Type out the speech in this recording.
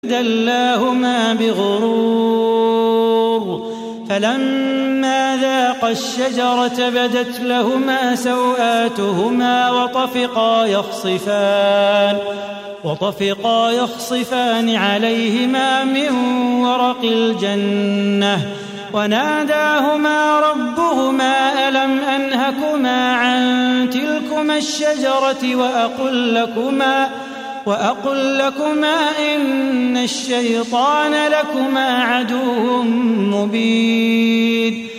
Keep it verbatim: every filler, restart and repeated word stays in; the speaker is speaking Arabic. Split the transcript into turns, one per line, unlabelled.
دلاهما بغرور فلما ذاقا الشجرة بدت لهما سوآتهما وطفقا يخصفان وطفقا يخصفان عليهما من ورق الجنة وناداهما ربهما ألم أنهكما عن تلكما الشجرة وأقل لكما وأقل لكما إن الشيطان لكما عدو مبين